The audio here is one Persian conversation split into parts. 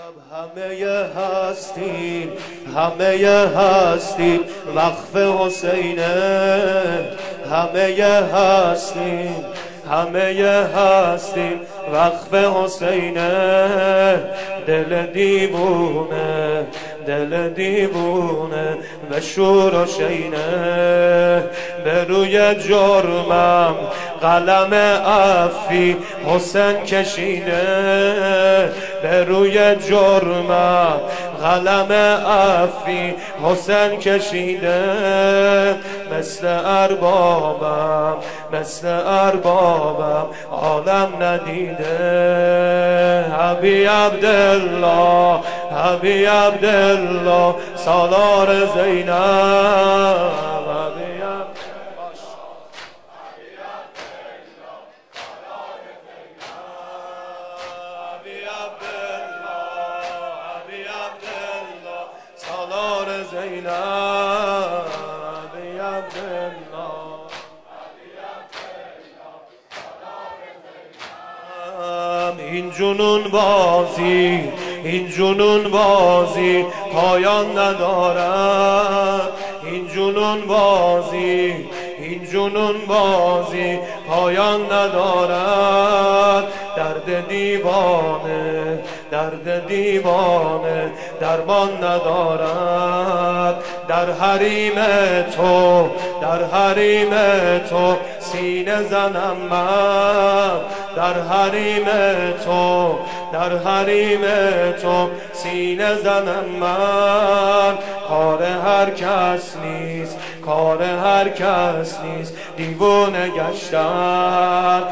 همه هستی وقف حسینه، همه هستی وقف حسینه. دل دیوونه به شور و شینه، به روی جرمم قلم عفی حسین کشیده، به روی جرمم قلم عفی حسین کشیده. مثل اربابم عالم ندیده. حبی عبدالله سالار زینب. این جنون بازی پایان ندارد. این جنون بازی پایان ندارد. درد دیوانه درمان ندارد. در حریم تو سینه زنم من. در حریم تو سینه زنم من. کار هر کس نیست دیوانه گشتن.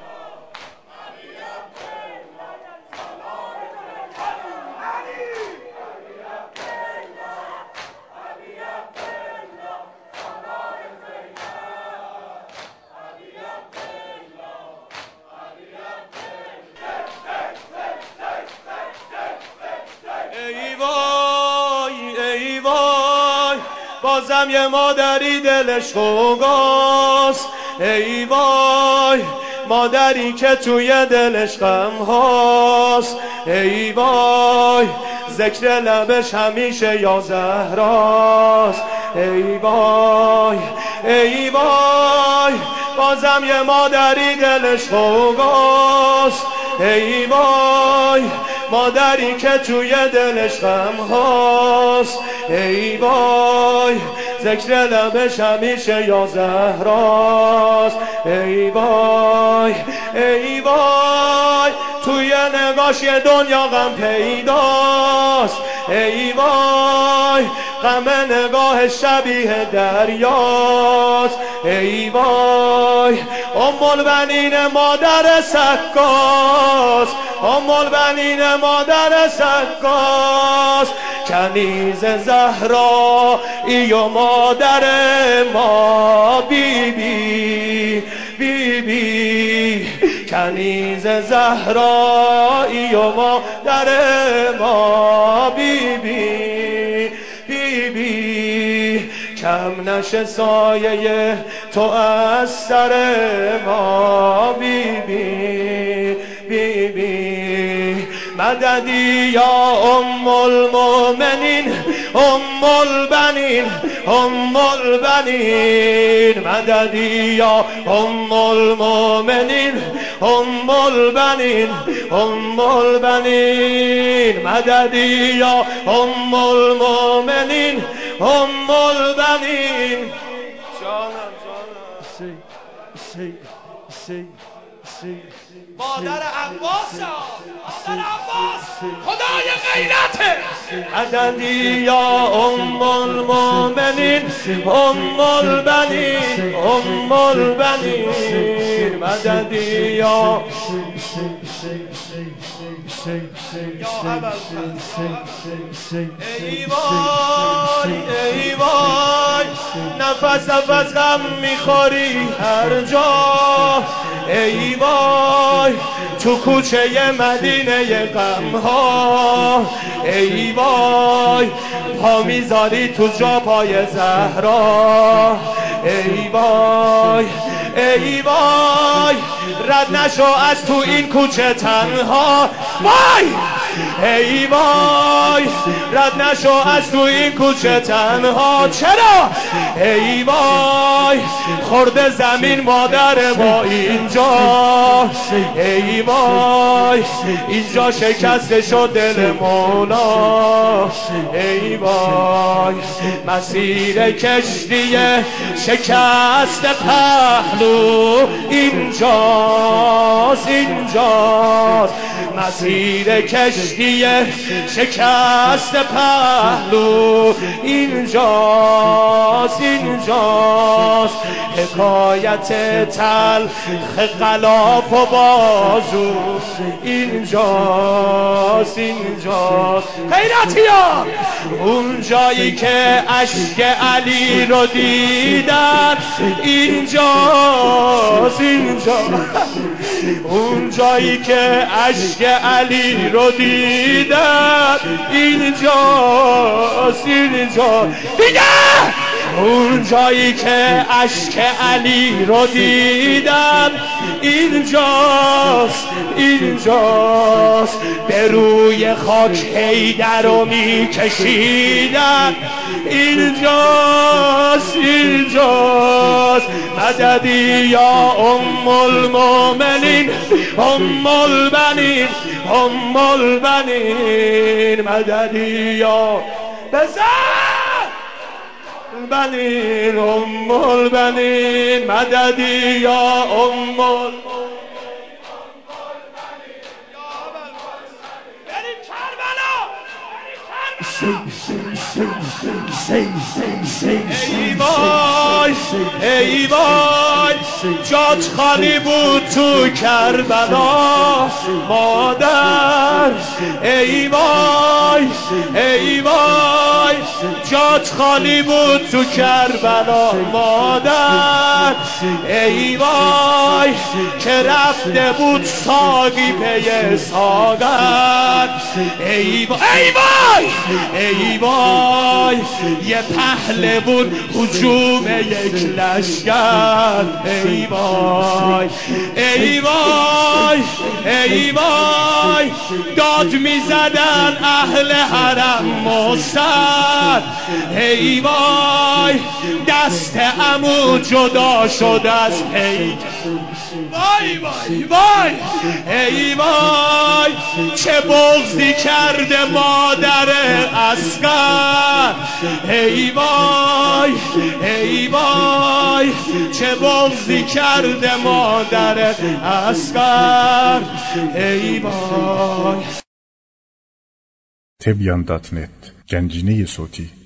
ای وای بازم یه مادری دلش خوگاست. ای وای مادری که توی دلش غم هاست. ای وای ذکر لبش همیشه یا زهراست. ای وای بازم یه مادری دلش خوگاست. ای وای مادری که توی دلش غم هاست. ای وای ذکر لبش همیشه یا زهراست. ای وای توی نگاش یه دنیا غم پیداست. ای وای غم نگاه شبیه دریاست. ای وای البنین مادر سکاست. البنین مادر سکاست. کنیز زهرایی و مادر ما بی کنیز زهرایی و مادر ما بی کم نشه سایه تو از سر ما بی مددی یا ام المؤمنین ام البنین مددی یا ام المؤمنین ام البنین مددی یا ام المؤمنین ام البنین. جانم مادر عباس خدای غیرته. مددی یا ام المؤمنین ام البنین مددی یا ای وای نفس غم میخوری هر جا. ای وای تو کوچه مدینه غم ها. ای وای پا میذاری تو جا پای زهرا. ای وای رد نشو از تو این کوچه تنها. وای ای وای رد نشو از تو این کوچه تنها. چرا؟ ای وای خورده زمین مادر ما اینجا. ای وای اینجا شکسته شد دل مولا. ای وای مسیر کشتی شکست پهلو اینجاست، اینجاست مسیر کشتی شکست پهلو اینجاست، اینجاست حکایت تلخ غلاف و بازو اینجاست، اینجاست. غیرتیان اون جایی که اشک علی رو دیدن اینجاست، اینجاست اون جایی که اشک علی رو دیدن اینجاست، اینجاست دیگه اون جایی که اشک علی رو دیدن اینجاست، اینجاست به روی خاک حیدر رو میکشیدن اینجاست، اینجاست مددی یا ام المؤمنین ام البنین ام البنین مددی یا بزن البنین ام البنین مددی یا ام البنین. ای وای ای وای جات خالی بود تو کربلا مادر. ای وای ای وای جات خالی بود تو کربلا مادر. ای وای که رفته بود ساقی پی ساغر. ای وای ای وای ای وای یه پهلوون هجوم یک لشکر. ای وای ای وای ای وای داد میزدن اهل حرم مستر. ای وای دست عمو جدا شد از پیک. وای وای وای ای وای چه بغضی کرده مادر اصغر. ای وای ای وای چه بغضی کرده مادر اصغر. ای وای تبیان.net گنجینه صوتی